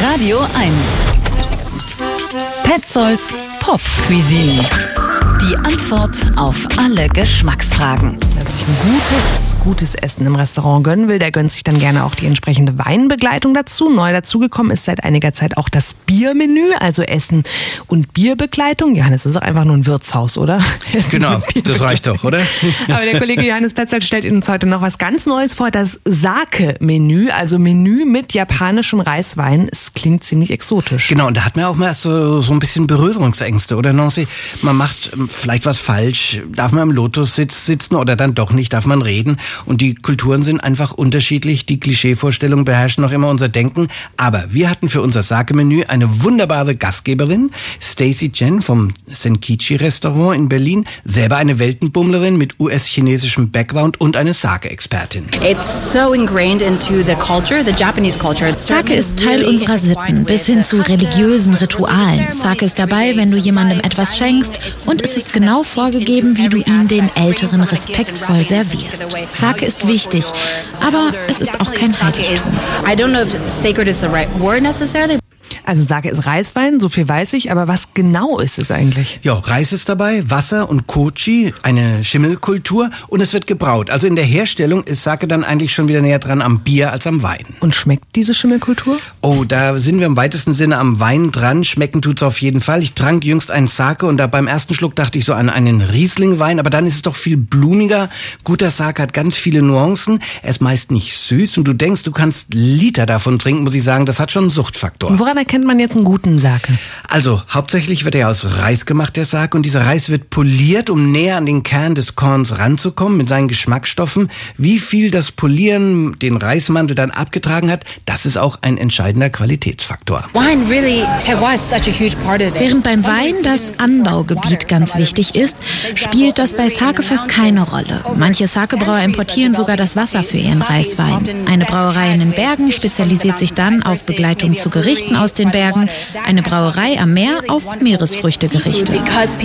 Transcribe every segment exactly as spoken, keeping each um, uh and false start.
Radio eins. Petzolds Pop Cuisine. Die Antwort auf alle Geschmacksfragen. Wer sich ein gutes, gutes Essen im Restaurant gönnen will, der gönnt sich dann gerne auch die entsprechende Weinbegleitung dazu. Neu dazugekommen ist seit einiger Zeit auch das Biermenü, also Essen und Bierbegleitung. Johannes, das ist doch einfach nur ein Wirtshaus, oder? Essen genau, das reicht doch, oder? Aber der Kollege Johannes Petzold stellt Ihnen heute noch was ganz Neues vor, das Sake-Menü, also Menü mit japanischem Reiswein. Es klingt ziemlich exotisch. Genau, und da hat man auch mal so, so ein bisschen Berührungsängste, oder Nancy? Man macht vielleicht was falsch, darf man im Lotussitz sitzen oder dann doch nicht, darf man reden. Und die Kulturen sind einfach unterschiedlich, die Klischeevorstellungen beherrschen noch immer unser Denken. Aber wir hatten für unser Sake-Menü eine wunderbare Gastgeberin, Stacy Chen vom Senkichi-Restaurant in Berlin, selber eine Weltenbummlerin mit U S-chinesischem Background und eine Sake-Expertin. It's so ingrained into the culture, the Japanese culture. Sake ist Teil unserer Sitten, bis hin zu religiösen Ritualen. Sake ist dabei, wenn du jemandem etwas schenkst, und es ist genau vorgegeben, wie du ihn den Älteren respektvoll servierst. Sake ist wichtig, aber es ist auch kein Heiligtum. I don't know if sacred is the right word necessarily. Also Sake ist Reiswein, so viel weiß ich, aber was genau ist es eigentlich? Ja, Reis ist dabei, Wasser und Kochi, eine Schimmelkultur, und es wird gebraut. Also in der Herstellung ist Sake dann eigentlich schon wieder näher dran am Bier als am Wein. Und schmeckt diese Schimmelkultur? Oh, da sind wir im weitesten Sinne am Wein dran. Schmecken tut's auf jeden Fall. Ich trank jüngst einen Sake und da beim ersten Schluck dachte ich so an einen Rieslingwein, aber dann ist es doch viel blumiger. Guter Sake hat ganz viele Nuancen. Er ist meist nicht süß und du denkst, du kannst Liter davon trinken, muss ich sagen. Das hat schon einen Suchtfaktor. Und woran erkennt man jetzt einen guten Sake? Also, hauptsächlich wird er aus Reis gemacht, der Sake, und dieser Reis wird poliert, um näher an den Kern des Korns ranzukommen mit seinen Geschmacksstoffen. Wie viel das Polieren den Reismantel dann abgetragen hat, das ist auch ein entscheidender Qualitätsfaktor. Während beim Wein das Anbaugebiet ganz wichtig ist, spielt das bei Sake fast keine Rolle. Manche Sakebrauer importieren sogar das Wasser für ihren Reiswein. Eine Brauerei in den Bergen spezialisiert sich dann auf Begleitung zu Gerichten aus den Bergen, eine Brauerei am Meer auf Meeresfrüchtegerichte.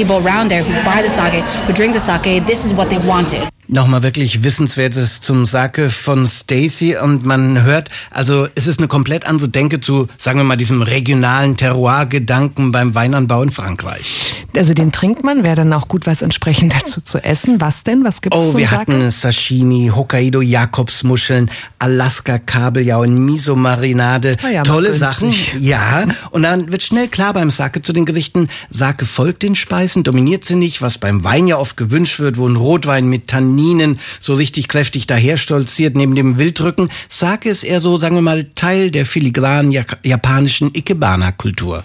Nochmal wirklich Wissenswertes zum Sake von Stacy, und man hört, also es ist eine komplett andere Denke zu, sagen wir mal, diesem regionalen Terroir-Gedanken beim Weinanbau in Frankreich. Also den trinkt man, wäre dann auch gut was entsprechend dazu zu essen. Was denn? Was gibt's Oh, zum wir Sake? hatten Sashimi, Hokkaido-Jakobsmuscheln, Alaska-Kabeljau in Miso-Marinade. Oh ja, Tolle günstig. Sachen. Ja, und dann wird schnell klar beim Sake zu den Gerichten, Sake folgt den Speisen, dominiert sie nicht, was beim Wein ja oft gewünscht wird, wo ein Rotwein mit Tanninen so richtig kräftig daherstolziert neben dem Wildrücken. Sake ist eher so, sagen wir mal, Teil der filigranen jak- japanischen Ikebana-Kultur.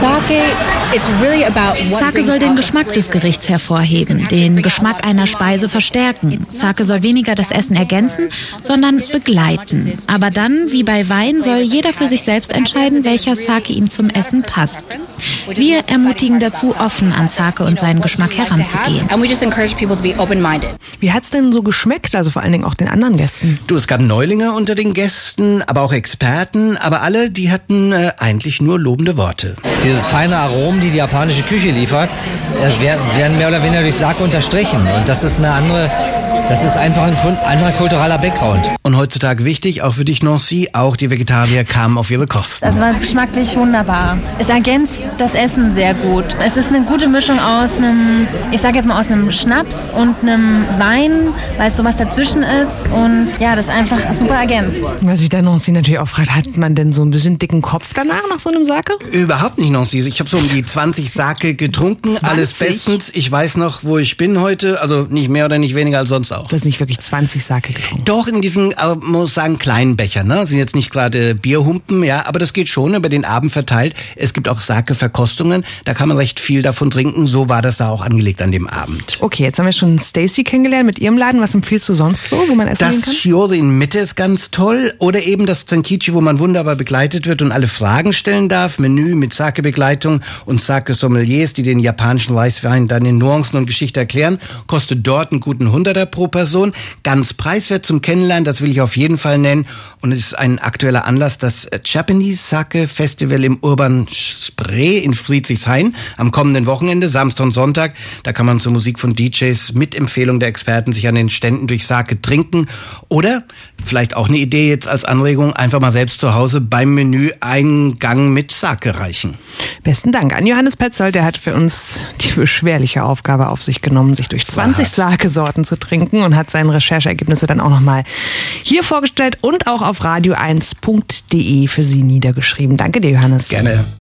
Sake soll den Geschmack des Gerichts hervorheben, den Geschmack einer Speise verstärken. Sake soll weniger das Essen ergänzen, sondern begleiten. Aber dann, wie bei Wein, soll jeder für sich selbst entscheiden, welcher Sake ihm zum Essen passt. Wir ermutigen dazu, offen an Sake und seinen Geschmack heranzugehen. Wie hat's denn so geschmeckt? Also vor allen Dingen auch den anderen Gästen. Du, es gab Neulinge unter den Gästen, aber auch Experten, aber alle, die hatten äh, eigentlich nur lobende Worte. Dieses feine Aromen, die die japanische Küche liefert, äh, werden mehr oder weniger durch Sake unterstrichen. Und das ist eine andere, das ist einfach ein anderer kultureller Background. Und heutzutage wichtig, auch für dich, Nancy, auch die Vegetarier kamen auf ihre Kosten. Das war geschmacklich wunderbar. Es ergänzt das Essen sehr gut. Es ist eine gute Mischung aus einem, ich sage jetzt mal aus einem Schnaps und einem Wein, weil es sowas dazwischen ist. Und ja, das ist einfach super ergänzt. Was sich dann Nancy natürlich auch fragt, hat man denn so ein bisschen dicken Kopf danach nach so einem Sake? Überhaupt nicht, Nancy. Ich habe so um die zwanzig Sake getrunken, zwanzig? Alles bestens. Ich weiß noch, wo ich bin heute, also nicht mehr oder nicht weniger als sonst auch. Du hast nicht wirklich zwanzig Sake getrunken. Doch, in diesen, äh, muss sagen, kleinen Becher, ne? Sind jetzt nicht gerade Bierhumpen, ja, aber das geht schon über den Abend verteilt. Es gibt auch Sake-Verkostungen, da kann man recht viel davon trinken. So war das da auch angelegt an dem Abend. Okay, jetzt haben wir schon Stacy kennengelernt mit ihrem Laden. Was empfiehlst du sonst so, wo man essen gehen kann? Das Shiori in Mitte ist ganz toll. Oder eben das Senkichi, wo man wunderbar begleitet wird und alle Fragen stellen darf. Menü mit Sake-Begleitung und Sake-Sommeliers, die den japanischen Reiswein dann in Nuancen und Geschichte erklären. Kostet dort einen guten Hunderter pro pro Person. Ganz preiswert zum Kennenlernen, das will ich auf jeden Fall nennen. Und es ist ein aktueller Anlass, das Japanese Sake Festival im Urban Spree in Friedrichshain am kommenden Wochenende, Samstag und Sonntag. Da kann man zur Musik von D Js mit Empfehlung der Experten sich an den Ständen durch Sake trinken. Oder, vielleicht auch eine Idee jetzt als Anregung, einfach mal selbst zu Hause beim Menü einen Gang mit Sake reichen. Besten Dank an Johannes Petzold, der hat für uns die beschwerliche Aufgabe auf sich genommen, sich durch zwanzig Sake-Sorten zu trinken und hat seine Rechercheergebnisse dann auch nochmal hier vorgestellt und auch auf radio eins punkt de für Sie niedergeschrieben. Danke dir, Johannes. Gerne.